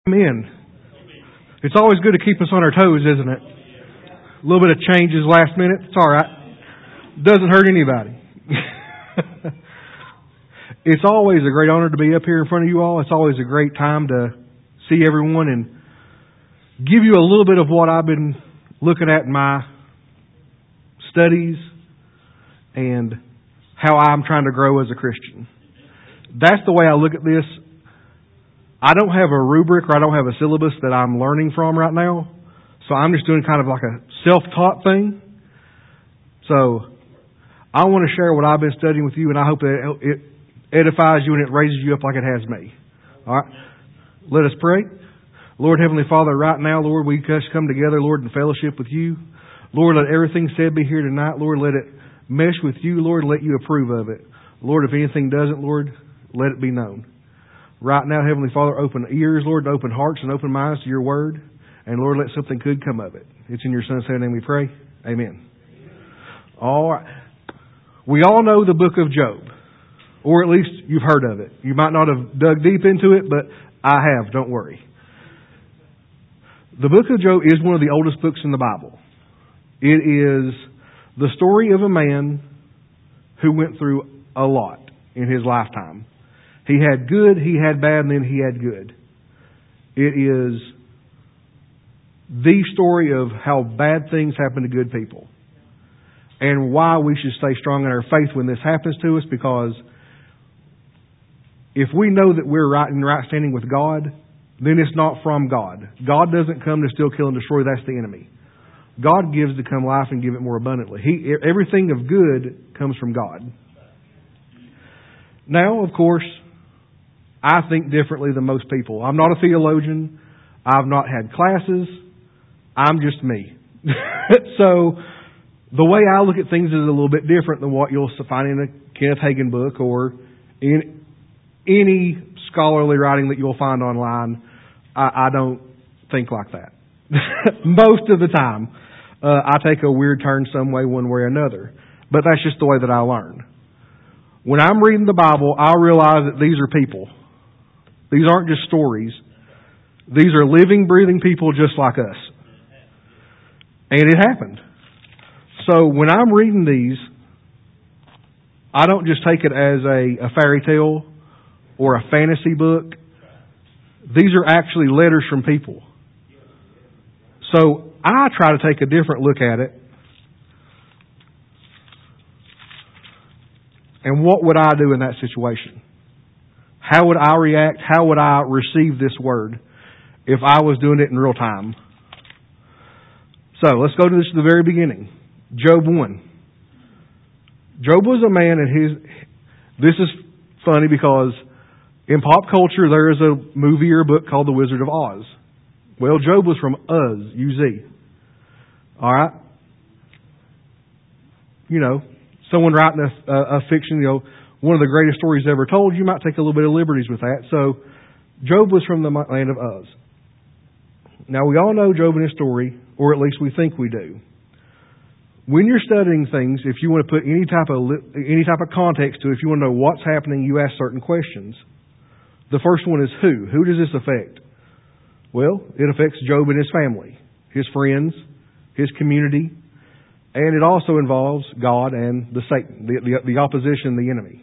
Amen. It's always good to keep us on our toes, isn't it? A little bit of changes last minute. It's all right. Doesn't hurt anybody. It's always a great honor to be up here in front of you all. It's always a great time to see everyone and give you a little bit of what I've been looking at in my studies and how I'm trying to grow as a Christian. That's the way I look at this. I don't have a rubric or I don't have a syllabus that I'm learning from right now. So I'm just doing kind of like a self-taught thing. So I want to share what I've been studying with you, and I hope that it edifies you and it raises you up like it has me. All right? Let us pray. Lord, Heavenly Father, right now, Lord, we just come together, Lord, in fellowship with you. Lord, let everything said be here tonight. Lord, let it mesh with you. Lord, let you approve of it. Lord, if anything doesn't, Lord, let it be known. Right now, Heavenly Father, open ears, Lord, open hearts and open minds to your word. And Lord, let something good come of it. It's in your Son's name we pray. Amen. All right. We all know the book of Job. Or at least you've heard of it. You might not have dug deep into it, but I have. Don't worry. The book of Job is one of the oldest books in the Bible. It is the story of a man who went through a lot in his lifetime. He had good, he had bad, and then he had good. It is the story of how bad things happen to good people. And why we should stay strong in our faith when this happens to us, because if we know that we're right in right standing with God, then it's not from God. God doesn't come to steal, kill, and destroy. That's the enemy. God gives to come life and give it more abundantly. Everything of good comes from God. Now, of course, I think differently than most people. I'm not a theologian. I've not had classes. I'm just me. So the way I look at things is a little bit different than what you'll find in a Kenneth Hagin book or in any scholarly writing that you'll find online. I don't think like that. Most of the time. I take a weird turn some way, one way or another. But that's just the way that I learn. When I'm reading the Bible, I realize that these are people. These aren't just stories. These are living, breathing people just like us. And it happened. So when I'm reading these, I don't just take it as a fairy tale or a fantasy book. These are actually letters from people. So I try to take a different look at it. And what would I do in that situation? How would I react? How would I receive this word if I was doing it in real time? So let's go to this at the very beginning. Job 1. Job was a man, and this is funny because in pop culture there is a movie or a book called The Wizard of Oz. Well, Job was from Uz, U-Z. All right? You know, someone writing a fiction, one of the greatest stories ever told, you might take a little bit of liberties with that. So Job was from the land of Uz. Now, we all know Job and his story, or at least we think we do. When you're studying things, if you want to put any type of context to it, if you want to know what's happening, you ask certain questions. The first one is who? Who does this affect? Well, it affects Job and his family, his friends, his community, and it also involves God and the Satan, the opposition, the enemy.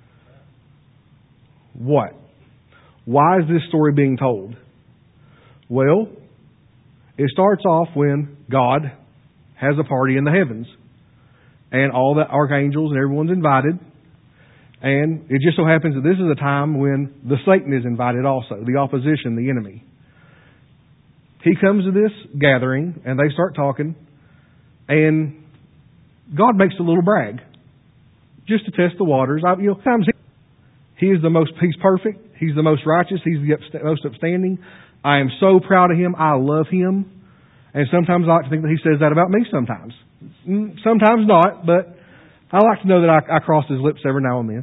What? Why is this story being told? Well, it starts off when God has a party in the heavens. And all the archangels and everyone's invited. And it just so happens that this is a time when the Satan is invited also, the opposition, the enemy. He comes to this gathering and they start talking. And God makes a little brag just to test the waters. He's perfect. He's the most righteous. He's the most upstanding. I am so proud of Him. I love Him. And sometimes I like to think that He says that about me sometimes. Sometimes not, but I like to know that I cross His lips every now and then.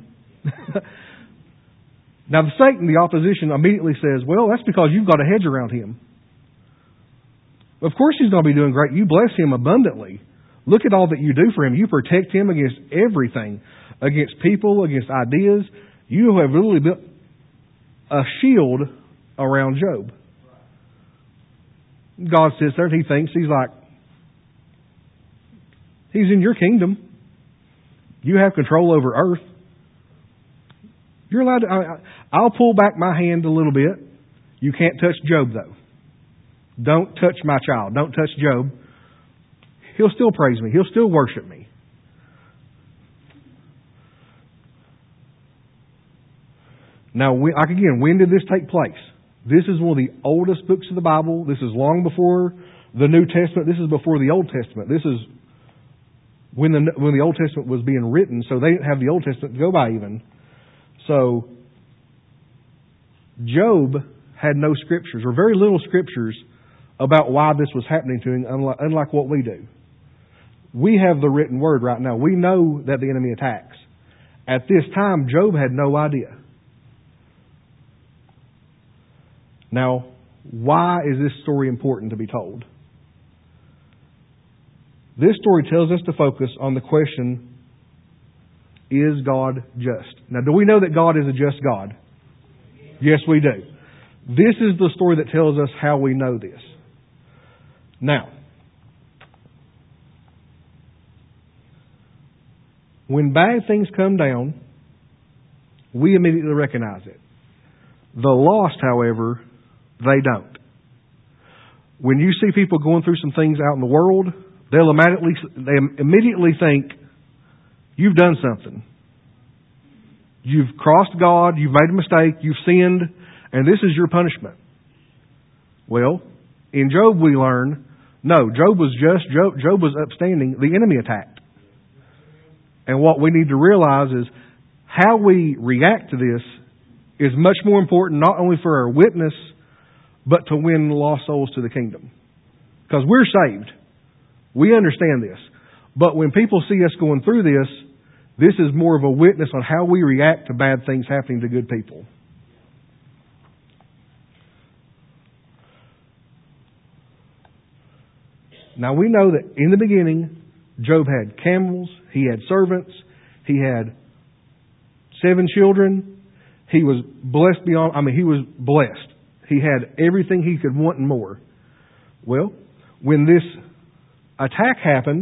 Now the Satan, the opposition, immediately says, well, that's because you've got a hedge around Him. Of course He's going to be doing great. You bless Him abundantly. Look at all that you do for Him. You protect Him against everything. Against people, against ideas. You have literally built a shield around Job. God sits there and He thinks, He's like, He's in your kingdom. You have control over earth. You're allowed to, I'll pull back my hand a little bit. You can't touch Job, though. Don't touch my child. Don't touch Job. He'll still praise me. He'll still worship me. Now, again, when did this take place? This is one of the oldest books of the Bible. This is long before the New Testament. This is before the Old Testament. This is when the Old Testament was being written, so they didn't have the Old Testament to go by even. So, Job had no scriptures, or very little scriptures, about why this was happening to him, unlike what we do. We have the written word right now. We know that the enemy attacks. At this time, Job had no idea. Now, why is this story important to be told? This story tells us to focus on the question, is God just? Now, do we know that God is a just God? Yes, we do. This is the story that tells us how we know this. Now, when bad things come down, we immediately recognize it. The lost, however, they don't. When you see people going through some things out in the world, they immediately think, you've done something. You've crossed God, you've made a mistake, you've sinned, and this is your punishment. Well, in Job we learn, no, Job was just, Job was upstanding, the enemy attacked. And what we need to realize is how we react to this is much more important not only for our witness, but to win lost souls to the kingdom. Because we're saved. We understand this. But when people see us going through this, this is more of a witness on how we react to bad things happening to good people. Now we know that in the beginning, Job had camels, he had servants, he had 7 children. He was blessed he was blessed. He had everything he could want and more. Well, when this attack happened,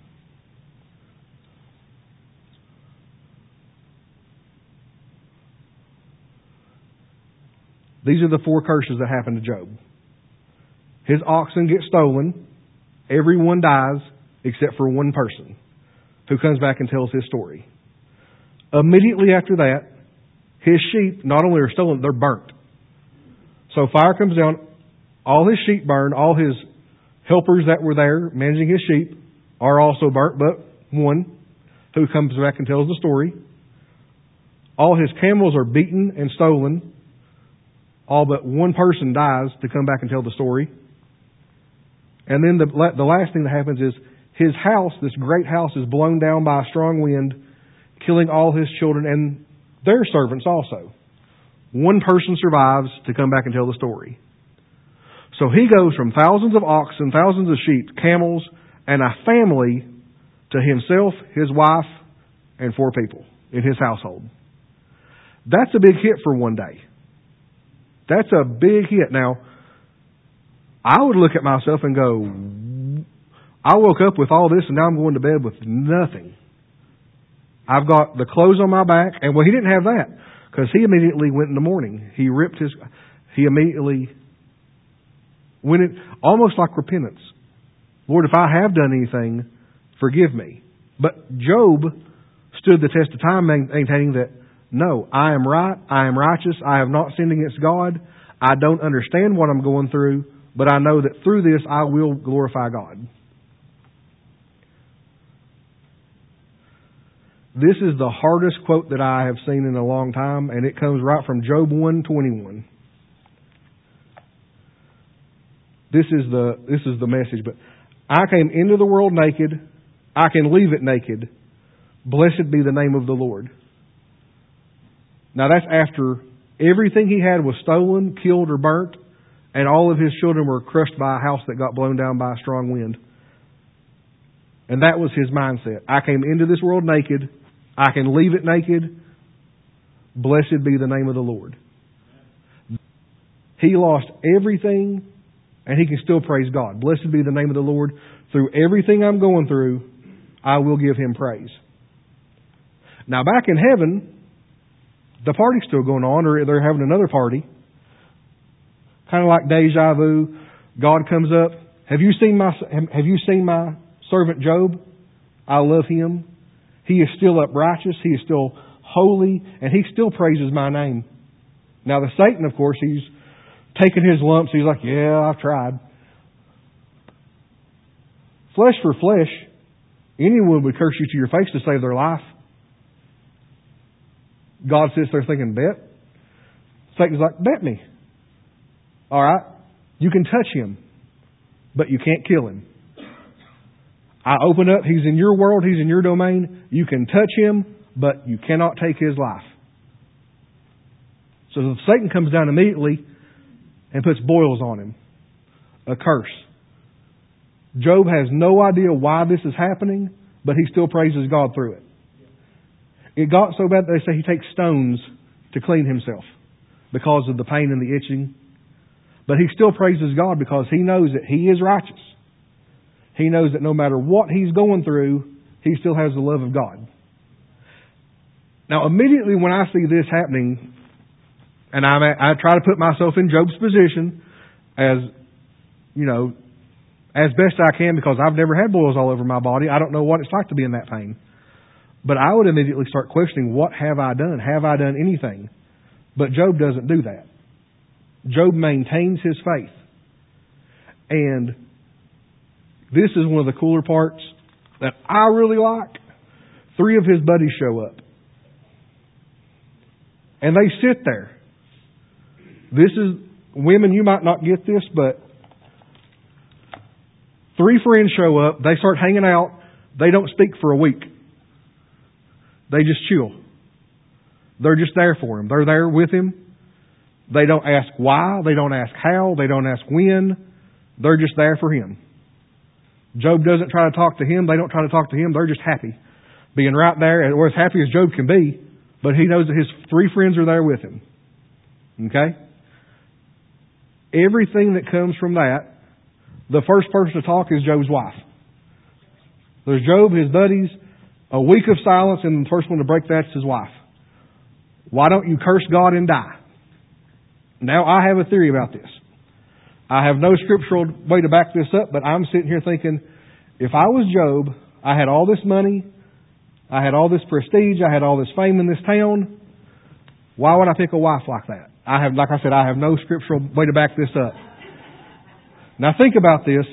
these are the 4 curses that happened to Job. His oxen get stolen. Everyone dies except for one person who comes back and tells his story. Immediately after that, his sheep not only are stolen, they're burnt. So fire comes down, all his sheep burn, all his helpers that were there managing his sheep are also burnt, but one who comes back and tells the story. All his camels are beaten and stolen. All but one person dies to come back and tell the story. And then the last thing that happens is his house, this great house, is blown down by a strong wind, killing all his children and their servants also. One person survives to come back and tell the story. So he goes from thousands of oxen, thousands of sheep, camels, and a family to himself, his wife, and 4 people in his household. That's a big hit for one day. That's a big hit. Now, I would look at myself and go, I woke up with all this and now I'm going to bed with nothing. I've got the clothes on my back. And well, he didn't have that because he immediately went in the morning. He immediately went in, almost like repentance. Lord, if I have done anything, forgive me. But Job stood the test of time maintaining that, no, I am right, I am righteous, I have not sinned against God, I don't understand what I'm going through, but I know that through this I will glorify God. This is the hardest quote that I have seen in a long time, and it comes right from Job 1:21. This is the message. But I came into the world naked, I can leave it naked. Blessed be the name of the Lord. Now that's after everything he had was stolen, killed, or burnt, and all of his children were crushed by a house that got blown down by a strong wind. And that was his mindset. I came into this world naked. I can leave it naked. Blessed be the name of the Lord. He lost everything And he can still praise God. Blessed be the name of the Lord. Through everything I'm going through, I will give Him praise. Now back in heaven, the party's still going on, or they're having another party. Kind of like deja vu. God comes up. Have you seen my servant Job? I love him. He is still uprighteous. He is still holy, and he still praises my name. Now the Satan, of course, he's taking his lumps. He's like, yeah, I've tried. Flesh for flesh. Anyone would curse you to your face to save their life. God sits there thinking, bet? Satan's like, bet me. All right, you can touch him, but you can't kill him. I open up, he's in your world, he's in your domain. You can touch him, but you cannot take his life. So Satan comes down immediately and puts boils on him. A curse. Job has no idea why this is happening, but he still praises God through it. It got so bad that they say he takes stones to clean himself because of the pain and the itching. But he still praises God because he knows that he is righteous. He knows that no matter what he's going through, he still has the love of God. Now, immediately when I see this happening, and I try to put myself in Job's position as, as best I can, because I've never had boils all over my body. I don't know what it's like to be in that pain. But I would immediately start questioning, what have I done? Have I done anything? But Job doesn't do that. Job maintains his faith. And this is one of the cooler parts that I really like. 3 of his buddies show up. And they sit there. This is, women, you might not get this, but 3 friends show up. They start hanging out. They don't speak for a week. They just chill. They're just there for him. They're there with him. They don't ask why. They don't ask how. They don't ask when. They're just there for him. Job doesn't try to talk to him. They don't try to talk to him. They're just happy. Being right there, or as happy as Job can be, but he knows that his 3 friends are there with him. Okay? Everything that comes from that, the first person to talk is Job's wife. There's Job, his buddies, a week of silence, and the first one to break that's his wife. Why don't you curse God and die? Now, I have a theory about this. I have no scriptural way to back this up, but I'm sitting here thinking, if I was Job, I had all this money, I had all this prestige, I had all this fame in this town, why would I pick a wife like that? Like I said, I have no scriptural way to back this up. Now think about this.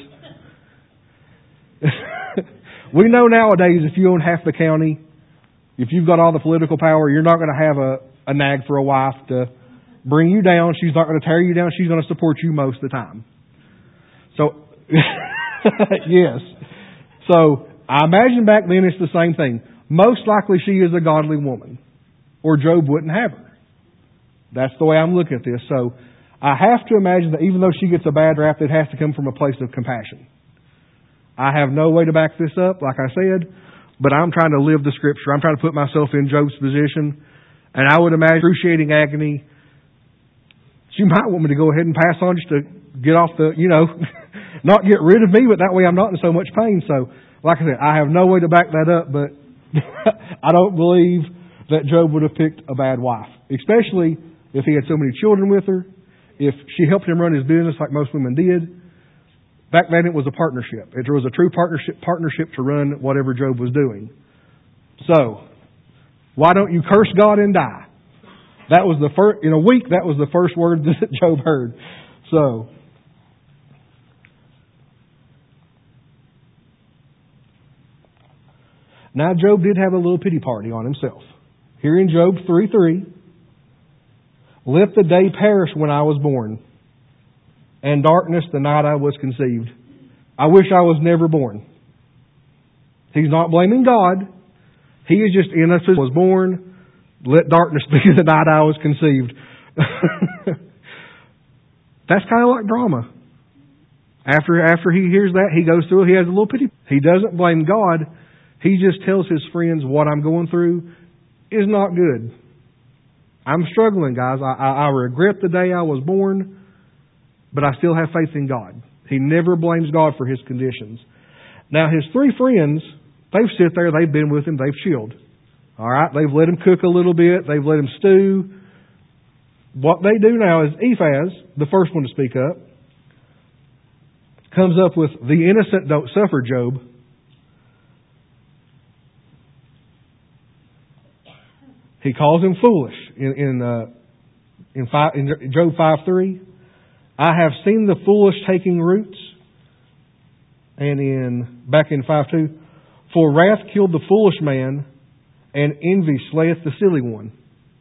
We know nowadays if you own half the county, if you've got all the political power, you're not going to have a nag for a wife to bring you down. She's not going to tear you down. She's going to support you most of the time. So, yes. So, I imagine back then it's the same thing. Most likely she is a godly woman, or Job wouldn't have her. That's the way I'm looking at this. So, I have to imagine that even though she gets a bad rap, it has to come from a place of compassion. I have no way to back this up, like I said, but I'm trying to live the Scripture. I'm trying to put myself in Job's position, and I would imagine excruciating agony. She might want me to go ahead and pass on just to get off the, not get rid of me, but that way I'm not in so much pain. So, like I said, I have no way to back that up, but I don't believe that Job would have picked a bad wife, especially if he had so many children with her, if she helped him run his business like most women did. Back then it was a partnership. It was a true partnership to run whatever Job was doing. So, why don't you curse God and die? That was the first, in a week, that was the first word that Job heard. So, now Job did have a little pity party on himself. Here in Job 3:3, let the day perish when I was born, and darkness the night I was conceived. I wish I was never born. He's not blaming God. He is just innocent. Was born. Let darkness be the night I was conceived. That's kind of like drama. After he hears that, he goes through it. He has a little pity. He doesn't blame God. He just tells his friends what I'm going through is not good. I'm struggling, guys. I regret the day I was born. but I still have faith in God. He never blames God for his conditions. Now, his three friends, they've sit there, they've been with him, they've chilled. All right, they've let him cook a little bit, they've let him stew. What they do now is Eliphaz, the first one to speak up, comes up with, the innocent don't suffer, Job. He calls him foolish in Job 5:3. I have seen the foolish taking roots. And back in 5:2, for wrath killed the foolish man, and envy slayeth the silly one.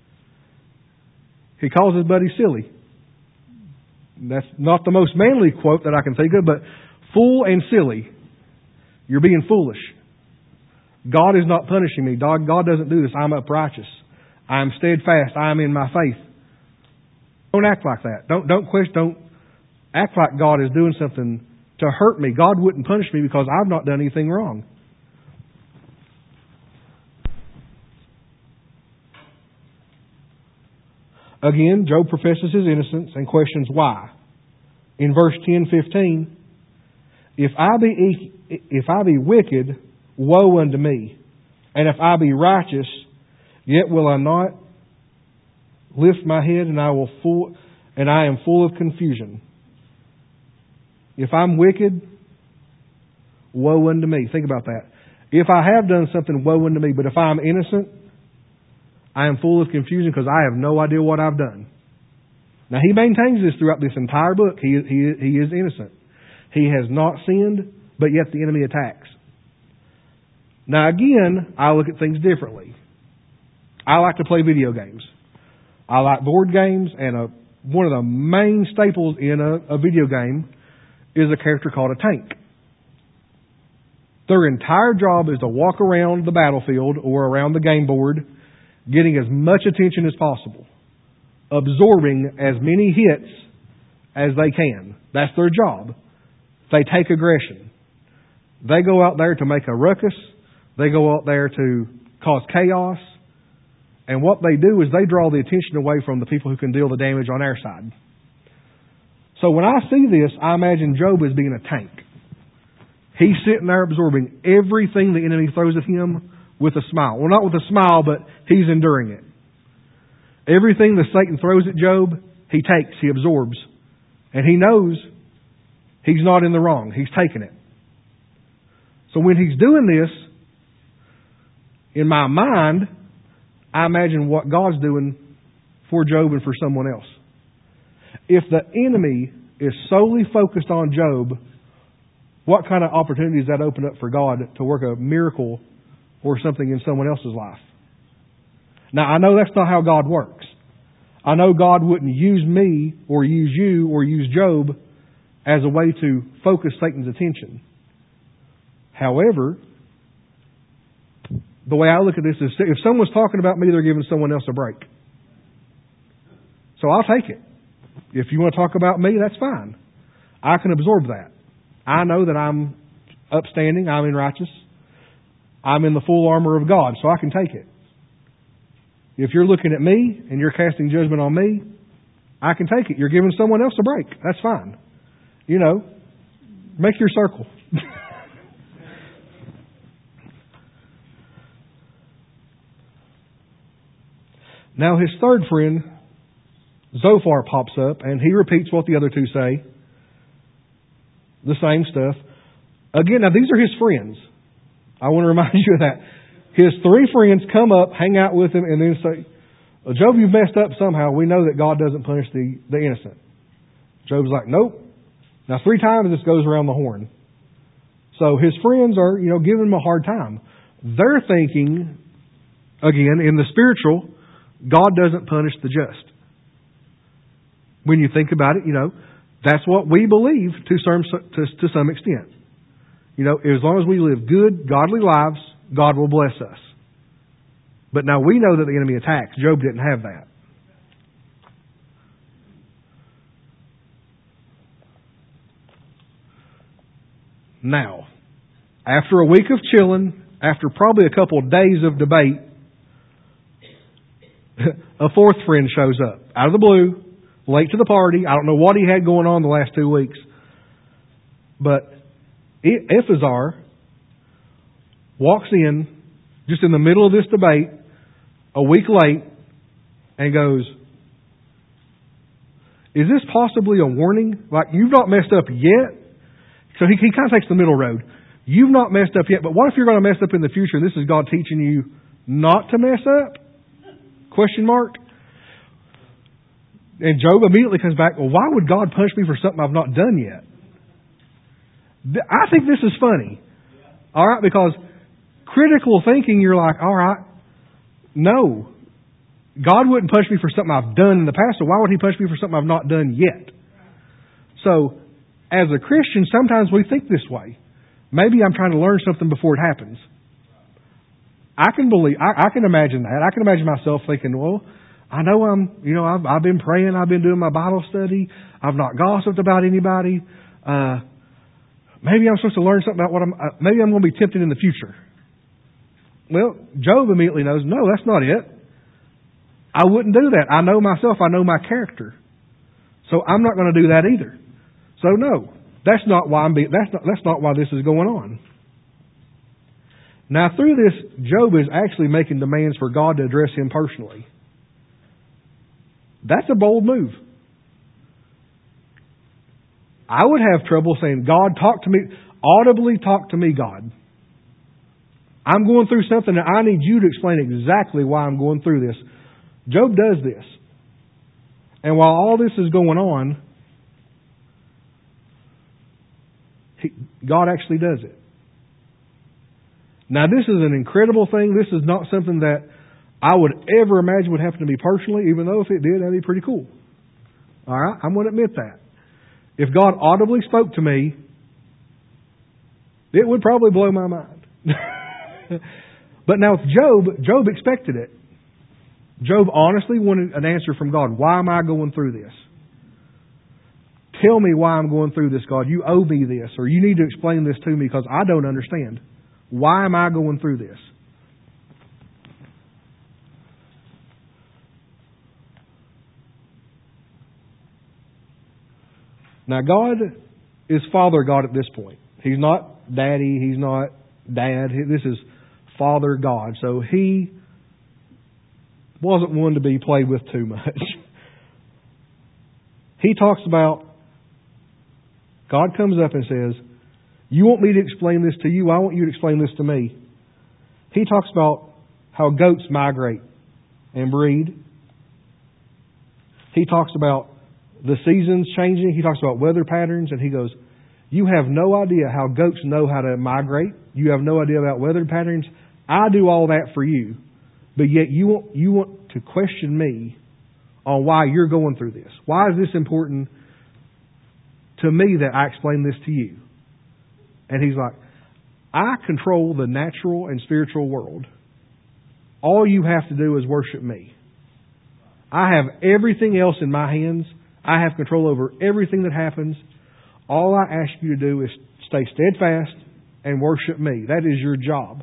He calls his buddy silly. That's not the most manly quote that I can think of, but fool and silly. You're being foolish. God is not punishing me. God doesn't do this. I'm uprighteous. I'm steadfast. I'm in my faith. Don't act like that. Don't act like God is doing something to hurt me. God wouldn't punish me because I've not done anything wrong. Again, Job professes his innocence and questions why. In verse 10-15, if I be wicked, woe unto me. And if I be righteous, yet will I not lift my head, and I am full of confusion. If I'm wicked, woe unto me. Think about that. If I have done something, woe unto me. But if I'm innocent, I am full of confusion because I have no idea what I've done. Now, he maintains this throughout this entire book. He is innocent. He has not sinned, but yet the enemy attacks. Now, again, I look at things differently. I like to play video games. I like board games, and one of the main staples in a video game is a character called a tank. Their entire job is to walk around the battlefield or around the game board, getting as much attention as possible, absorbing as many hits as they can. That's their job. They take aggression. They go out there to make a ruckus. They go out there to cause chaos. And what they do is they draw the attention away from the people who can deal the damage on our side. So when I see this, I imagine Job as being a tank. He's sitting there absorbing everything the enemy throws at him with a smile. Well, not with a smile, but he's enduring it. Everything that Satan throws at Job, he takes, he absorbs. And he knows he's not in the wrong. He's taking it. So when he's doing this, in my mind, I imagine what God's doing for Job and for someone else. If the enemy is solely focused on Job, what kind of opportunities does that open up for God to work a miracle or something in someone else's life? Now, I know that's not how God works. I know God wouldn't use me or use you or use Job as a way to focus Satan's attention. However, the way I look at this is if someone's talking about me, they're giving someone else a break. So I'll take it. If you want to talk about me, that's fine. I can absorb that. I know that I'm upstanding, I'm in righteous, I'm in the full armor of God, so I can take it. If you're looking at me and you're casting judgment on me, I can take it. You're giving someone else a break. That's fine. You know, make your circle. Now his third friend, Zophar, pops up and he repeats what the other two say. The same stuff. Again, now these are his friends. I want to remind you of that. His three friends come up, hang out with him, and then say, well, Job, you've messed up somehow. We know that God doesn't punish the innocent. Job's like, nope. Now 3 times this goes around the horn. So his friends are, giving him a hard time. They're thinking, again, in the spiritual, God doesn't punish the just. When you think about it, that's what we believe to some extent. As long as we live good, godly lives, God will bless us. But now we know that the enemy attacks. Job didn't have that. Now, after a week of chilling, after probably a couple of days of debate, a fourth friend shows up. Out of the blue, late to the party. I don't know what he had going on the last 2 weeks. But Eleazar walks in, just in the middle of this debate, a week late, and goes, is this possibly a warning? Like, you've not messed up yet? So he kind of takes the middle road. You've not messed up yet, but what if you're going to mess up in the future and this is God teaching you not to mess up? Question mark. And Job immediately comes back, well, why would God punish me for something I've not done yet? I think this is funny. All right, because critical thinking, you're like, all right, no. God wouldn't punish me for something I've done in the past, so why would He punish me for something I've not done yet? So, as a Christian, sometimes we think this way. Maybe I'm trying to learn something before it happens. I can imagine that. I can imagine myself thinking, well, I know I've been praying, I've been doing my Bible study, I've not gossiped about anybody. Maybe I'm supposed to learn something about maybe I'm going to be tempted in the future. Well, Job immediately knows, no, that's not it. I wouldn't do that. I know myself. I know my character. So I'm not going to do that either. So no, that's not why that's not why this is going on. Now through this, Job is actually making demands for God to address him personally. That's a bold move. I would have trouble saying, God, talk to me, audibly talk to me, God. I'm going through something and I need you to explain exactly why I'm going through this. Job does this. And while all this is going on, God actually does it. Now this is an incredible thing. This is not something that I would ever imagine would happen to me personally, even though if it did, that'd be pretty cool. All right? I'm going to admit that. If God audibly spoke to me, it would probably blow my mind. But now with Job expected it. Job honestly wanted an answer from God. Why am I going through this? Tell me why I'm going through this, God. You owe me this, or you need to explain this to me because I don't understand. Why am I going through this? Now, God is Father God at this point. He's not Daddy. He's not Dad. This is Father God. So He wasn't one to be played with too much. He talks about, God comes up and says, you want me to explain this to you? I want you to explain this to me. He talks about how goats migrate and breed. He talks about the seasons changing. He talks about weather patterns, and he goes, you have no idea how goats know how to migrate. You have no idea about weather patterns. I do all that for you. But yet you want to question me on why you're going through this. Why is this important to me that I explain this to you? And He's like, I control the natural and spiritual world. All you have to do is worship me. I have everything else in my hands. I have control over everything that happens. All I ask you to do is stay steadfast and worship me. That is your job.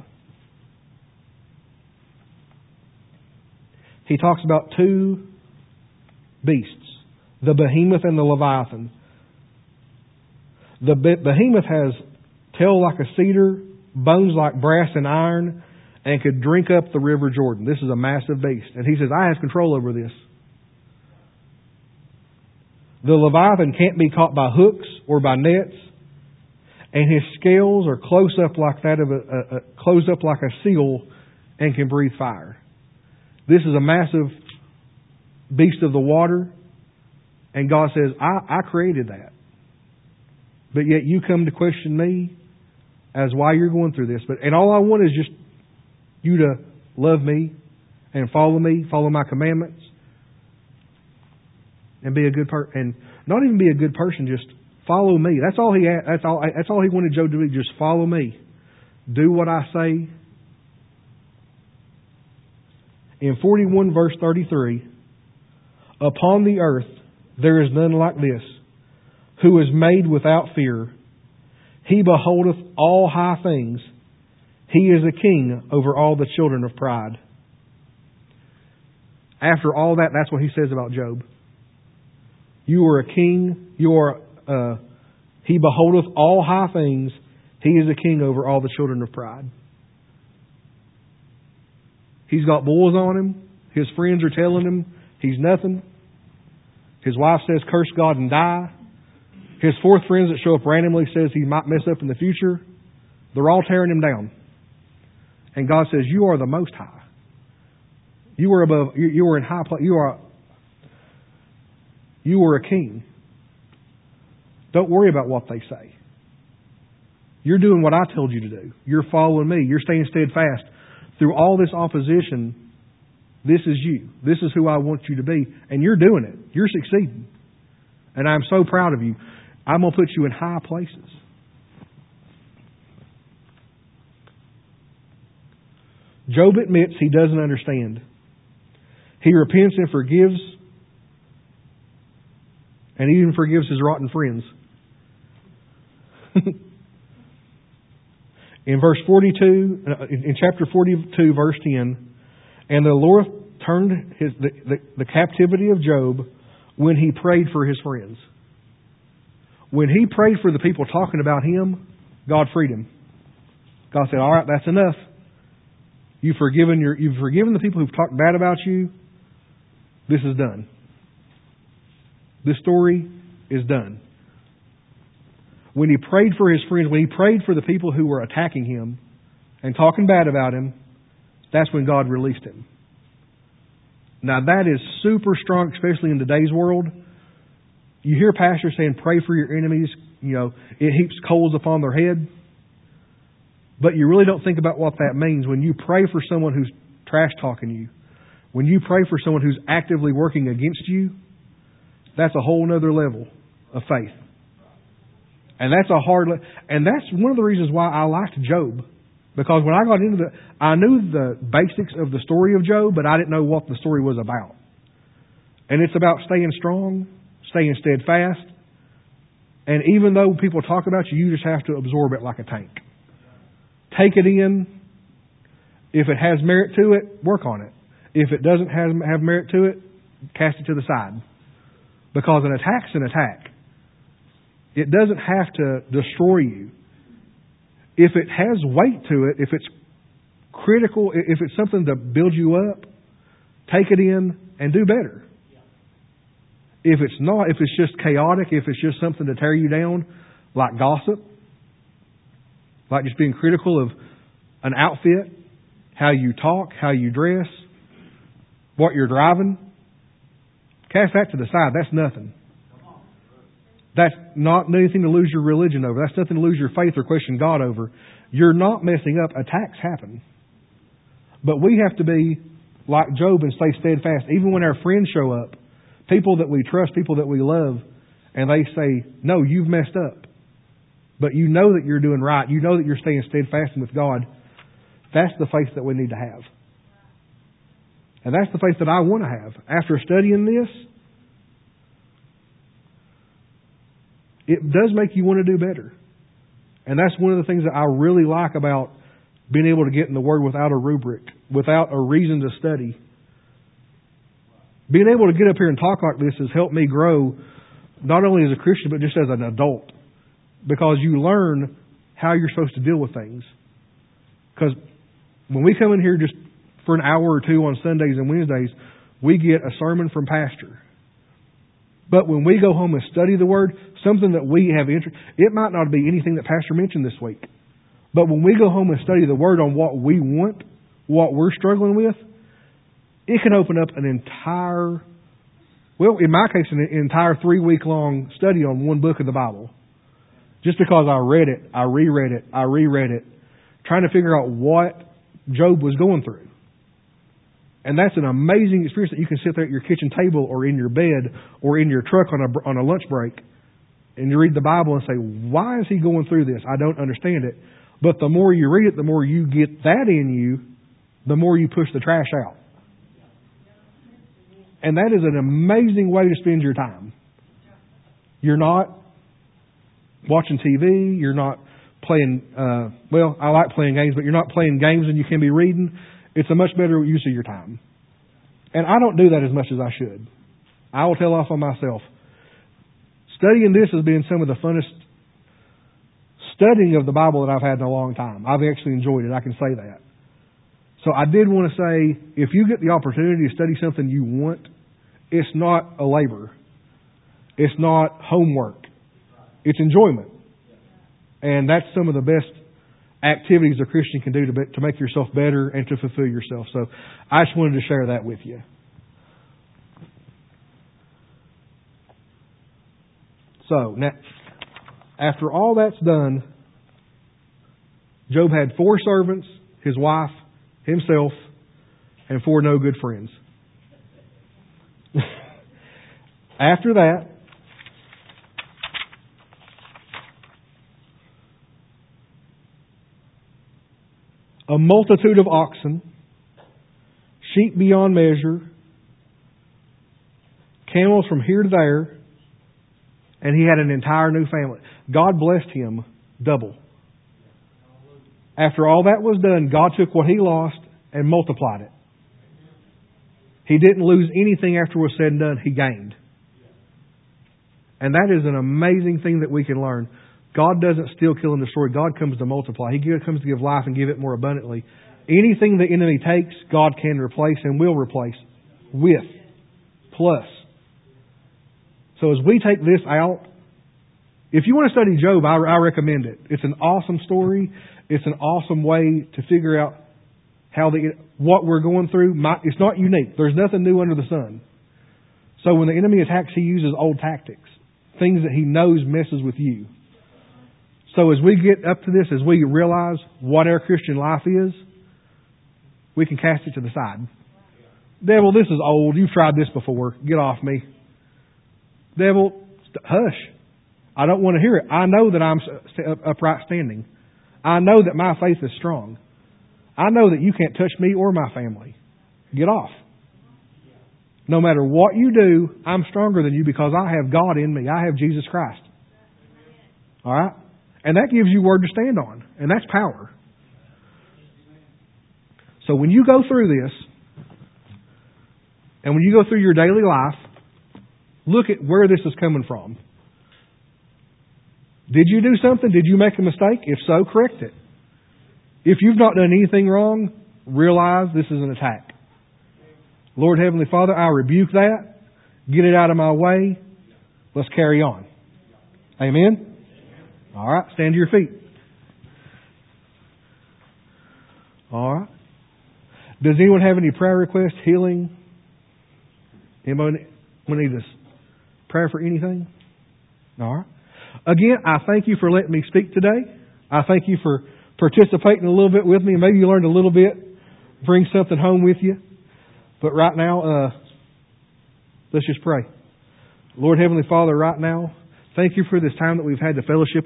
He talks about two beasts, the behemoth and the leviathan. The behemoth has tail like a cedar, bones like brass and iron, and could drink up the river Jordan. This is a massive beast. And he says, I have control over this. The leviathan can't be caught by hooks or by nets, and his scales are close up like a seal, and can breathe fire. This is a massive beast of the water, and God says, I created that. But yet you come to question me as why you're going through this. And all I want is just you to love me and follow me, follow my commandments, and be a good person. And not even be a good person, just follow me. That's all he wanted Job to do. Just follow me. Do what I say. In 41 verse 33, upon the earth there is none like this, who is made without fear. He beholdeth all high things. He is a king over all the children of pride. After all that, that's what he says about Job. You are a king. You are. He beholdeth all high things. He is a king over all the children of pride. He's got boils on him. His friends are telling him he's nothing. His wife says, curse God and die. His fourth friends that show up randomly says he might mess up in the future. They're all tearing him down. And God says, you are the Most High. You are above. You are in high place. You are a king. Don't worry about what they say. You're doing what I told you to do. You're following me. You're staying steadfast. Through all this opposition, this is you. This is who I want you to be. And you're doing it. You're succeeding. And I'm so proud of you. I'm going to put you in high places. Job admits he doesn't understand. He repents and forgives. And even forgives his rotten friends. In verse 42, in chapter 42, verse 10, and the Lord turned the captivity of Job when he prayed for his friends. When he prayed for the people talking about him, God freed him. God said, all right, that's enough. You've forgiven the people who've talked bad about you. This is done. This story is done. When he prayed for his friends, when he prayed for the people who were attacking him and talking bad about him, that's when God released him. Now that is super strong, especially in today's world. You hear pastors saying, pray for your enemies. It heaps coals upon their head. But you really don't think about what that means. When you pray for someone who's trash talking you, when you pray for someone who's actively working against you, that's a whole other level of faith. And that's and that's one of the reasons why I liked Job. Because when I got into I knew the basics of the story of Job, but I didn't know what the story was about. And it's about staying strong, staying steadfast. And even though people talk about you, you just have to absorb it like a tank. Take it in. If it has merit to it, work on it. If it doesn't have merit to it, cast it to the side. Because an attack's an attack. It doesn't have to destroy you. If it has weight to it, if it's critical, if it's something to build you up, take it in and do better. If it's not, if it's just chaotic, if it's just something to tear you down, like gossip, like just being critical of an outfit, how you talk, how you dress, what you're driving, cast that to the side. That's nothing. That's not anything to lose your religion over. That's nothing to lose your faith or question God over. You're not messing up. Attacks happen. But we have to be like Job and stay steadfast. Even when our friends show up, people that we trust, people that we love, and they say, no, you've messed up. But you know that you're doing right. You know that you're staying steadfast with God. That's the faith that we need to have. And that's the faith that I want to have. After studying this, it does make you want to do better. And that's one of the things that I really like about being able to get in the Word without a rubric, without a reason to study. Being able to get up here and talk like this has helped me grow, not only as a Christian, but just as an adult. Because you learn how you're supposed to deal with things. Because when we come in here just for an hour or two on Sundays and Wednesdays, we get a sermon from Pastor. But when we go home and study the Word, something that we have interest, it might not be anything that Pastor mentioned this week. But when we go home and study the Word on what we want, what we're struggling with, it can open up an entire, well, in my case, an entire 3-week-long study on one book of the Bible. Just because I read it, I reread it, trying to figure out what Job was going through. And that's an amazing experience that you can sit there at your kitchen table or in your bed or in your truck on a lunch break and you read the Bible and say, why is he going through this? I don't understand it. But the more you read it, the more you get that in you, the more you push the trash out. And that is an amazing way to spend your time. You're not watching TV. You're not playing, I like playing games, but you're not playing games and you can be reading. It's a much better use of your time. And I don't do that as much as I should. I will tell off on myself. Studying this has been some of the funnest studying of the Bible that I've had in a long time. I've actually enjoyed it. I can say that. So I did want to say, if you get the opportunity to study something you want, it's not a labor. It's not homework. It's enjoyment. And that's some of the best activities a Christian can do to make yourself better and to fulfill yourself. So I just wanted to share that with you. So now, after all that's done, Job had 4 servants, his wife, himself, and 4 no good friends. After that, a multitude of oxen, sheep beyond measure, camels from here to there, and he had an entire new family. God blessed him double. After all that was done, God took what he lost and multiplied it. He didn't lose anything after it was said and done. He gained. And that is an amazing thing that we can learn. God doesn't steal, kill, and destroy. God comes to multiply. He comes to give life and give it more abundantly. Anything the enemy takes, God can replace and will replace with plus. So as we take this out, if you want to study Job, I recommend it. It's an awesome story. It's an awesome way to figure out what we're going through. It's not unique. There's nothing new under the sun. So when the enemy attacks, he uses old tactics, things that he knows messes with you. So as we get up to this, as we realize what our Christian life is, we can cast it to the side. Devil, this is old. You've tried this before. Get off me. Devil, hush. I don't want to hear it. I know that I'm upright standing. I know that my faith is strong. I know that you can't touch me or my family. Get off. No matter what you do, I'm stronger than you because I have God in me. I have Jesus Christ. All right? And that gives you word to stand on. And that's power. So when you go through this, and when you go through your daily life, look at where this is coming from. Did you do something? Did you make a mistake? If so, correct it. If you've not done anything wrong, realize this is an attack. Lord Heavenly Father, I rebuke that. Get it out of my way. Let's carry on. Amen? All right, stand to your feet. All right. Does anyone have any prayer requests, healing? Anybody need this prayer for anything? All right. Again, I thank you for letting me speak today. I thank you for participating a little bit with me. Maybe you learned a little bit. Bring something home with you. But right now, let's just pray. Lord Heavenly Father, right now, thank you for this time that we've had to fellowship